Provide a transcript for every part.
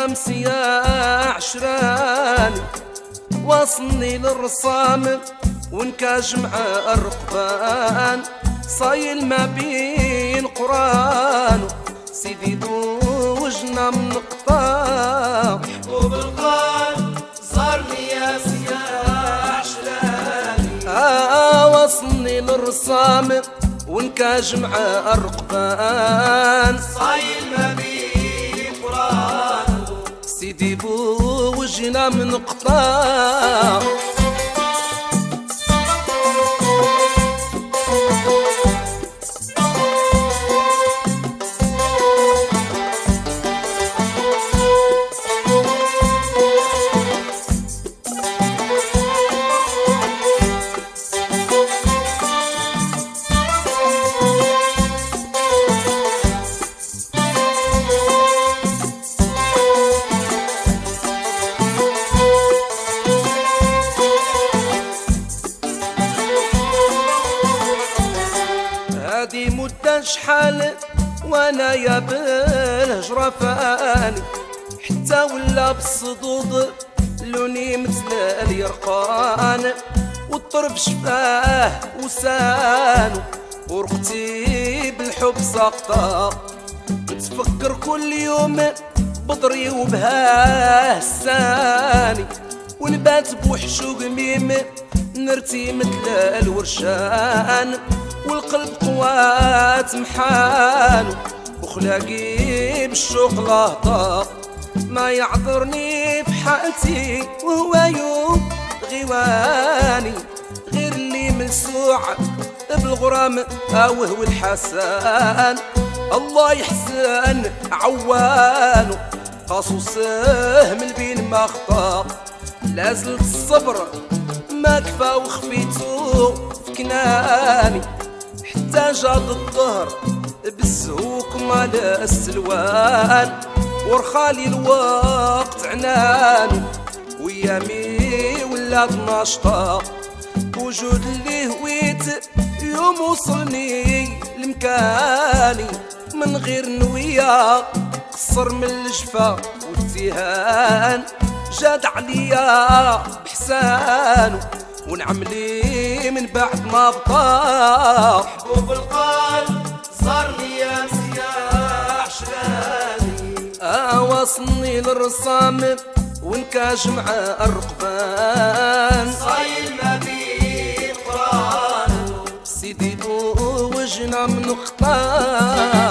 امس يا عشراني واصلني للرصام ونكاج مع الرقبان صايل ما بين قران سيدي دوجنا من قطاع محبوب القلب صارني يا عشراني واصلني للرصام ونكاج مع الرقبان صايل ما بين قران سيدي بوجنا من قطاع هادي مدة شحال وانا يا بالهجرة فاني حتى ولا بالصدود لوني مثل اليرقان والطرف شفاه وسانو ورقتي بالحب ساقطة نتفكر كل يوم بضري وبهاه الساني ونبات بوحشو قميم نرتي مثل الورشان والقلب قوات محانو وخلاقي بالشوق لهطا ما يعذرني في حالتي وهو يوم غيواني غير اللي ملسوع بالغرام هو الحسن الله يحسن عوانو قاسو سهم البين ما خطا لازلت الصبر ما كفى وخفيتو في كناني حتى جاد الظهر بالزهوك مال السلوان ورخالي الوقت عنانو ويامي ولات ناشطة وجود اللي هويت يوم وصلني لمكاني من غير نوية قصر من الجفا والتيهان جاد عليا بحسانو ونعملي من بعد ما بطاح محبوب القلب صارني يا عشراني واصلني للرصام ونكاج مع الرقبان صايل ما بين قران سيدي بوجنا من قطاع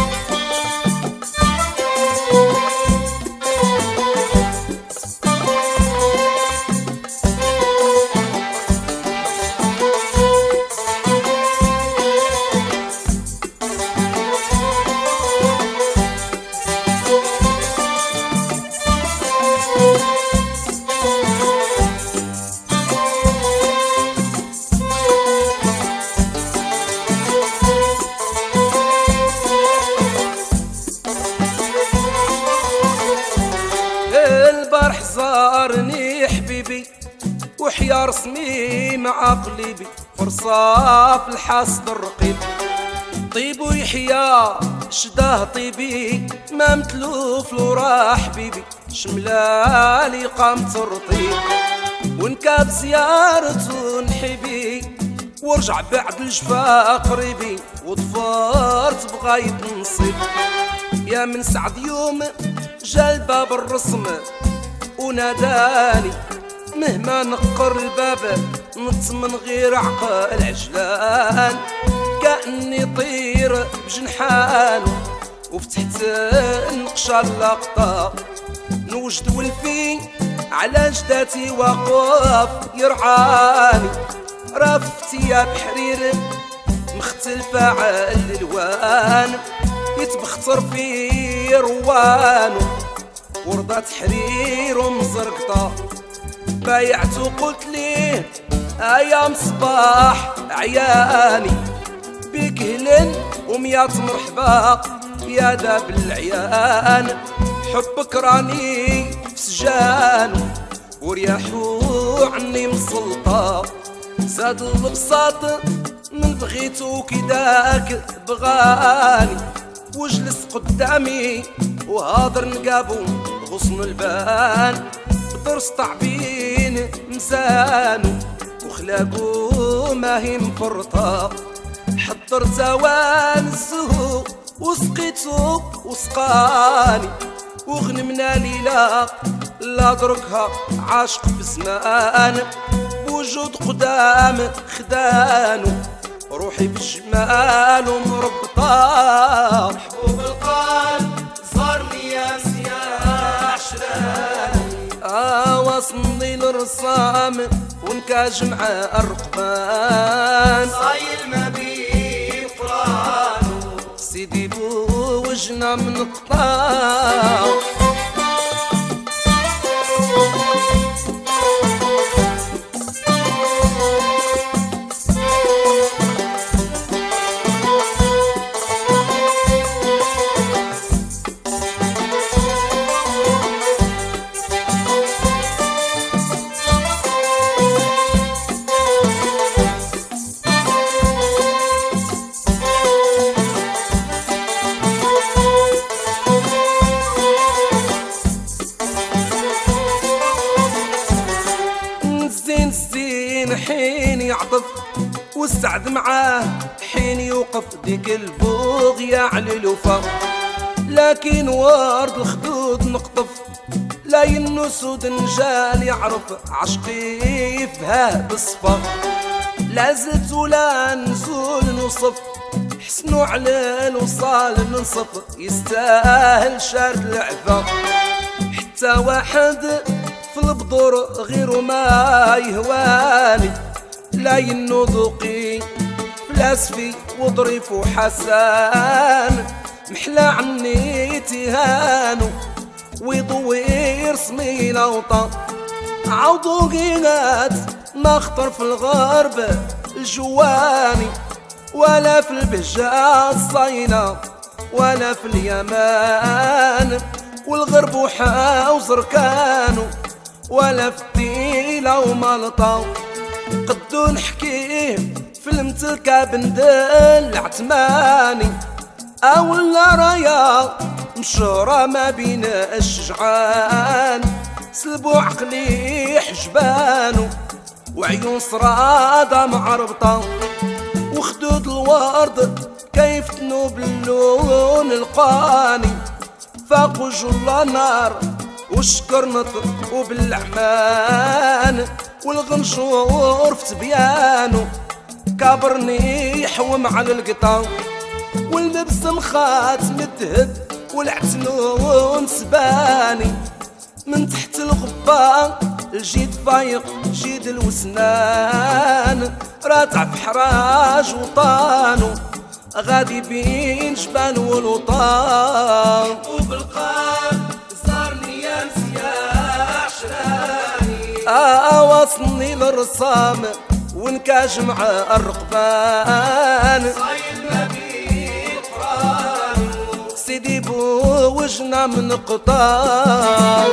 البارح زارني حبيبي وحيا رسمي مع قلبي فرصة في الحاسد الرقيب طيب ويحيا شداه طيبي ما مثلو فلورا حبيبي شملالي قامت الرطيب ونكاب زيارته نحبي ورجع بعد الجفا قريبي وضفرت بغاية نصيب يا من سعد يوم جا الباب الرسم وناداني مهما نقر الباب نط من غير عقل عجلان كأني طير بجنحانو وفتحت النقشة اللقطة نوجد ولفي على جداتي واقف يرعاني رفتي يا بحرير مختلفة على الالوان يتبختر في روانو ورضات حرير ومزرقطة بايعت وقلت ليه ايام صباح عياني بيك هلن وميات مرحبا يا داب العيان حبك راني في سجانو ورياحو عني مسلطة زاد البساط من بغيتو كداك بغاني وجلس قدامي وهاضر نقابو غصن البان بدرس طعبين مسانو وخلاقو ما هي مفرطة حضر توان الزهو وسقيتو وسقاني وغنمنا ليلة لا دركها عاشق بزمان بوجود قدام خدانو روحي بالجمال ومربطة محبوب القلب زارني يا عشراني وصلني للرسام ونكاج مع الرقبان صايل ما بيه قرانو سيدي بوجنا من قطاع الزين حين يعطف والسعد معاه حين يوقف ديك البوغية على الوفا لكن ورد الخدود نقطف لا ينسود نجال يعرف عشقي فيها بالصفا لا زلت ولا نزول نوصف حسنو على الوصال ننصف يستاهل شارد العفا حتى واحد في البدور غير ما يهواني لا ينو ذوقي فلاسفي وظريف وحسان محلى عني تهانو ويضوي رسمي لوطا عوضو قينات ما خطر في الغرب الجواني ولا في البهجة الصينة ولا في اليمان والغرب وحاوزر كانوا ولا في الديلة ومالطا قدو نحكيه في المتلكة بندل عتماني أولا رايا مشهورة ما بين الشجعان سلبو عقلي حجبانو وعيون صرادة معربطة وخدود الورد كيف تنوب اللون القاني فاقو جل نار والشكر نطر وبالعمان والغنشور في تبيانو كابرني يحوم على القطا واللبس مخات مدهب والعتنون سباني من تحت الغبان الجيد فايق جيد الوسنان راتع في حراج وطانو غادي بين جبال والوطان وبالقلب زارني يا عشراني وصلني للرسام ونكاج مع الرقبان صايل ما بيه قرانو سيدي بوجنا من قطان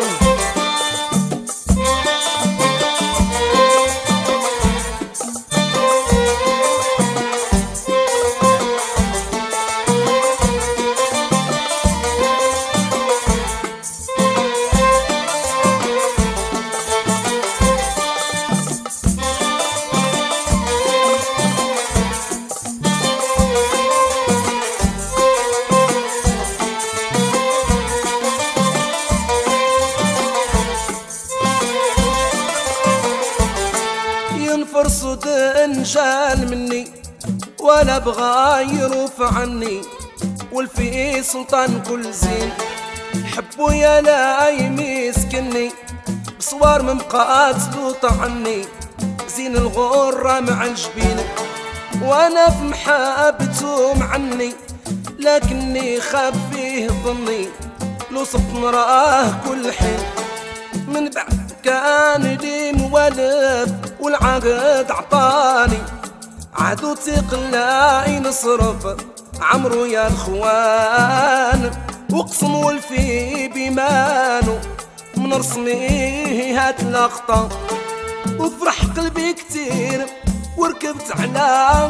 فرصد انجال مني ولا بغى يروف عني والفي سلطان كل زين حبو يا لا يمسكني بصوار من قاتلو طعني زين الغرة مع الجبين وانا في محابته معني لكني خاب فيه ظني لو صفت نراه كل حين من بعد كان لي موالف والعقد عطاني عادو تقلا ينصرف عمرو يا الخوان وقسم والفي بيمانو من رسمي هات لقطة وفرح قلبي كتير وركبت على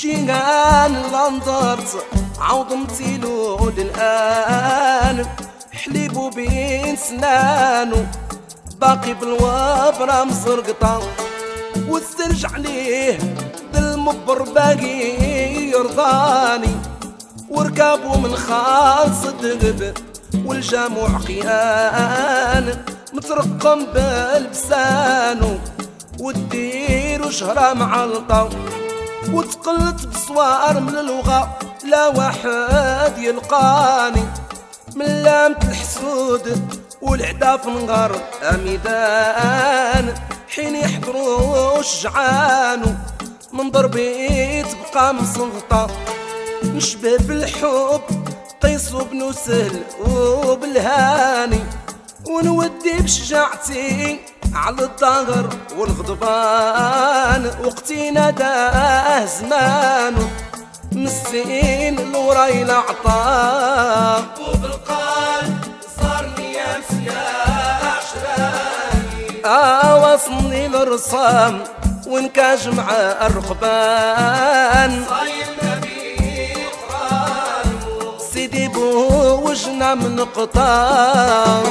شيهان لندرت عوض متيلو للآن حليبو بين سنانو باقي بالوابرة مزرقطة والسرج عليه بالمبر باقي يرضاني وركابو من خالص دغب والجامع قيان مترقم بلبسانو والدير شهرة معلطة وتقلت بصوار من اللغة لا واحد يلقاني من لامة الحسود والعدا في نهار ميدان حين يحضروا الشجعان من ضربي تبقى مسلطة نشبه بالحب قيس بن سهل وبالهاني ونودي بشجاعتي على الظهر والغضبان وقتي ناداه زمان مسين الوراي العطاء وبالقلب صارني امس يا عشراني وصلني للرسام ونكاج مع الرقبان صايل نبي قرانو سيدي بو وجنا من قطار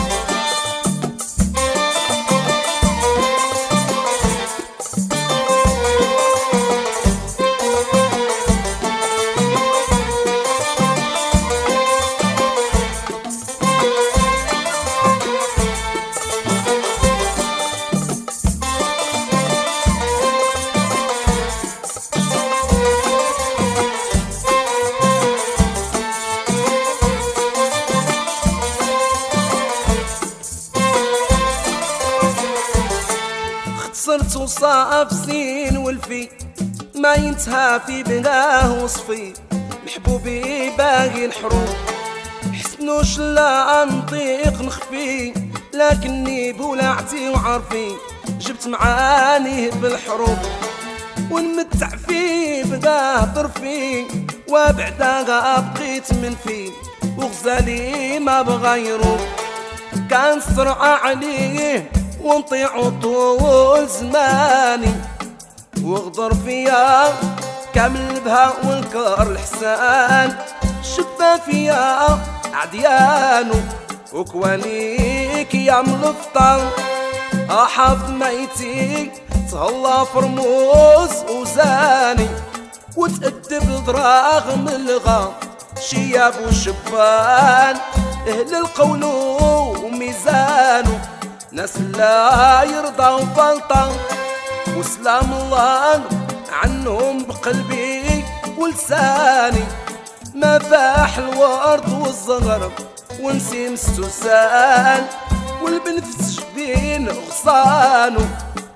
صرت وصاف زين والفي ما ينتهى في بناه وصفي محبوبي باقي الحروب حسنوش لا نطيق نخفي لكني بولعتي وعرفي جبت معانيه بالحروب ونمتع فيه بقاه طرفي وبعدها بقيت من فيه وغزالي ما بغى يروب كان سرعة عليه ونطيع طول زماني وغدر فيا كامل بها والكار الحسان شفا فيا عديانو وكوانيك يا ملفطة حافظ ميتي تهلا فرموز وزاني وتأدب الدراغم الغا شياب وشبان اهل القول وميزانو ناس لا يرضى وفلطة وسلام الله عنهم بقلبي ولساني ما فاح الورد والزغر ونسيم السوسان والبنفس جبين غصانو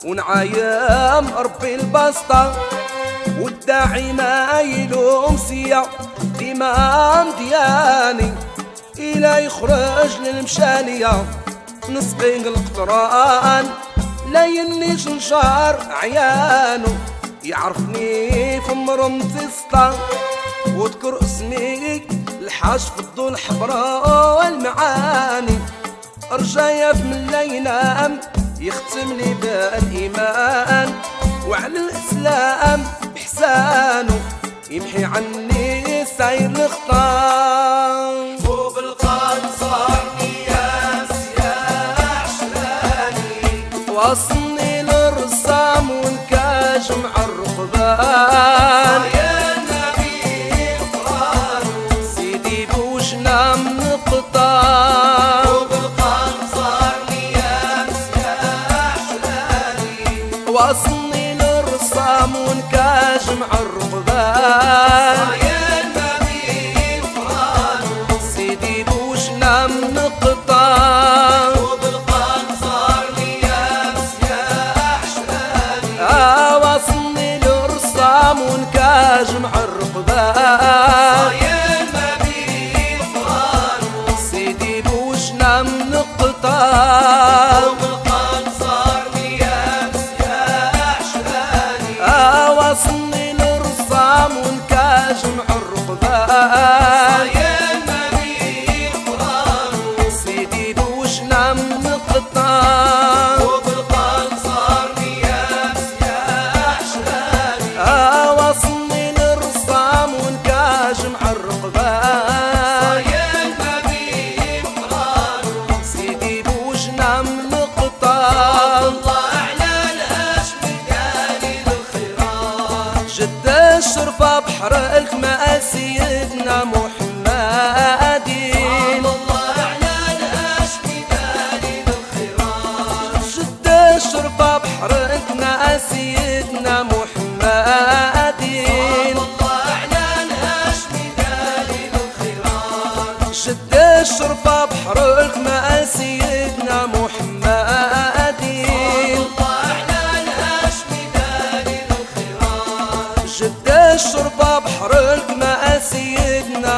ونعايم ربي البسطة والداعي ما يلوم سيا إمام دياني إلا يخرج للمشانية نسقي القطران لا ينيش نشار عيانو يعرفني في مرمتي سطا واذكر اسمي الحاج فضو الحبراء والمعاني رجايا من اللينام يختم لي بالإيمان وعلى الإسلام بحسانه يمحي عني ساير الخطام وبالقلب صارني وصلني للرسام والكاج مع الرقبان يا نبي قرانو سيدي بوجنا من القطار وبالقلب صارني امس يا عشراني وصلني للرسام والكاج مع الرقبان يا نبي قرانو سيدي بوجنا من القطار وبالقلب صارني امس يا عشراني وصلني للرسام والكاج مع الرقبان يا نبي قرانو سيدي بوجنا من القطار وبالقلب صارني امس يا عشراني وصلني للرسام والكاج مع الرقبان يا نبي قرانو سيدي بوجنا من القطار وبالقلب صارني امس يا عشراني وصلني للرسام والكاج شرفة بحر الكمال سيدنا محمد الله اعلان هاشمي دليل الخيرات جد الشرفة بحر الكمال سيدنا محمد الله اعلان هاشمي دليل الخيرات جد الشرفة بحر الكمال سيدنا محمد الله اعلان هاشمي دليل الخيرات جد الشرفة بحر الكمال سيدنا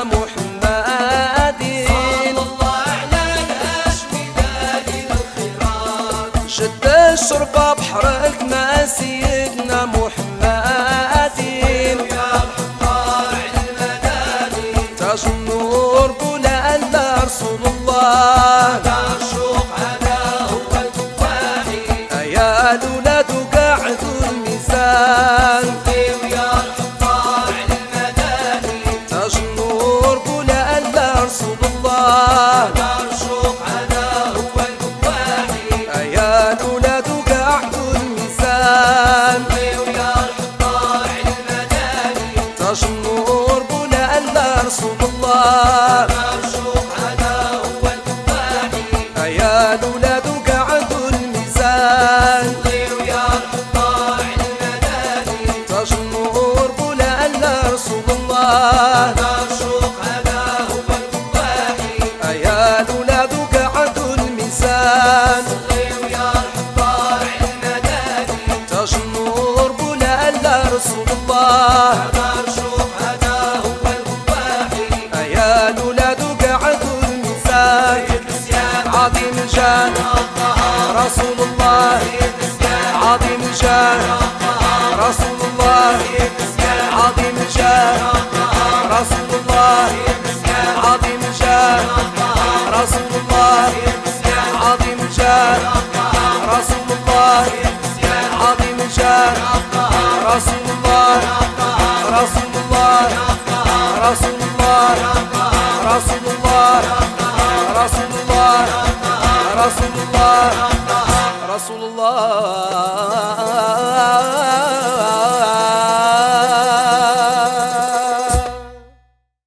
محمد الله اعلان هاشمي دليل الخيرات جد الشرفة بحر الكمال سيدنا محمد يا الحطار المداني تاج النور بولا الا رسول الله الشوق هذا هو الكفاحي يا الولاد قاعدوا الميزان ويا الحطار المداني تاج النور بولا الا رسول الله الشوق هذا هو الكفاحي يا الولاد قاعدوا الميزان ويا الحطار المداني تاج النور بولا الا رسول الله الشوق هذا هو الكفاحي يا الولاد قاعدوا الميزان ويا الحطار المداني تاج النور بولا الا رسول الله الشوق هذا هو الكفاحي يا الولاد قاعدوا الميزان ويا الحطار المداني تاج النور بولا الا رسول الله الشوق هذا هو الكفاحي يا الولاد قاعدوا الميزان عظيم الجان رسول الله عظيم الجان رسول الله عظيم الجان رسول الله عظيم الجان رسول الله عظيم الجان رسول الله عظيم الجان رسول الله رسول الله رسول الله رسول الله رسول الله رسول الله رسول الله